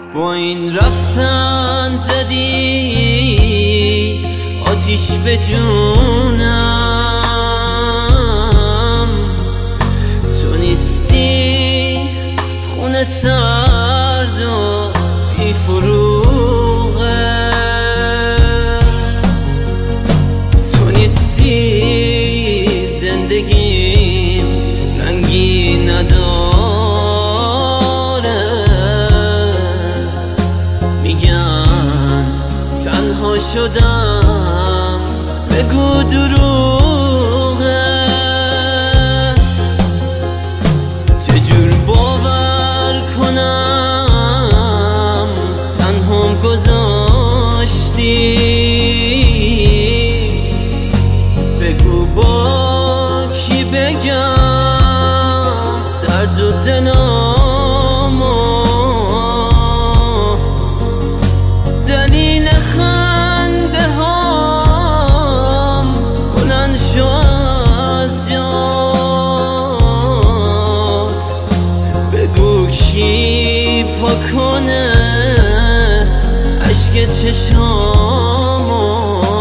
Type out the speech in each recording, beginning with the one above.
با این رفتن زدی آتیش به جونم. تو نیستی خونه سرد و بی فروغه، تو نیستی زندگیم رنگی نداره. میگن تنها شدم، بگو دروغه. چجور باور کنم تنهام گذاشتی؟ بگو با کی بگم درد و دلامو؟ دلیل خنده هام بلند شو از جات. بگو کی پا کنه اشک چشامو؟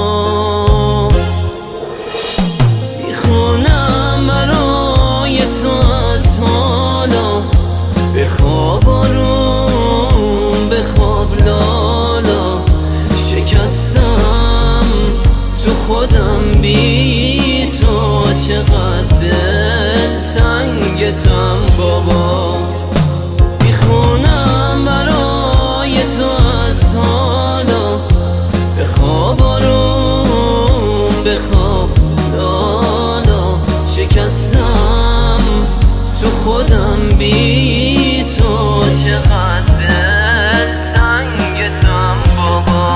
میخونم برای تو از حالا، بخواب آروم بخواب لالا. شکستم تو خودم بی تو، چقدر دل تنگتم بابا. میخونم برای تو از حالا، بخواب آروم بخواب لالا. شکستم تو خودم بی تو، چقدر دل تنگتم بابا.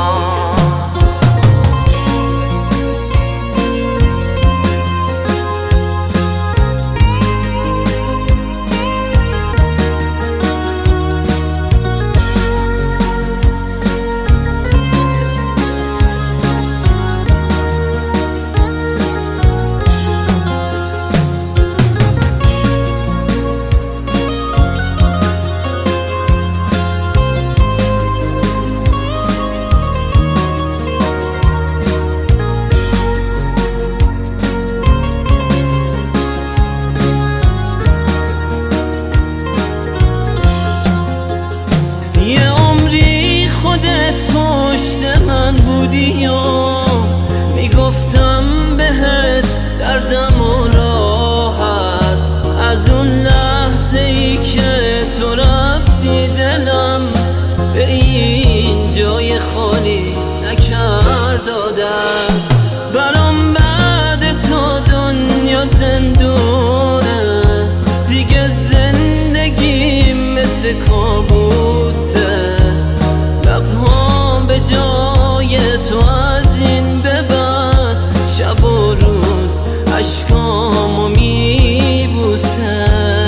بودی و میگفتم بهت دردم و راحت. از اون لحظه ای که تو رفتی دلم به این جای خالی نکرد عادت. برام بعد تو دنیا زندونه، دیگه زندگی مثل کابوسه. لبهام به جای تو از این به بعد شب و روز اشکامو میبوسه.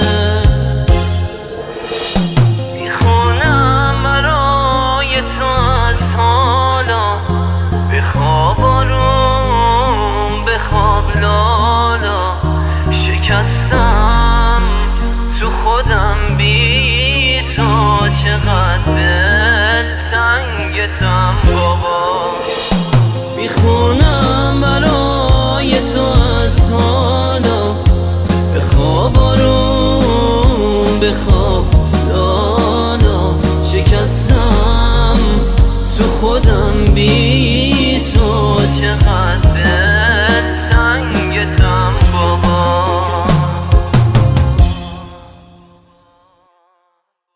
میخونم برای تو از حالا، بخواب آروم بخواب لالا. شکستم تو خودم بی تو، چقدر دل تنگتم بابا. میخونم برای تو از حالا، بخواب آروم بخواب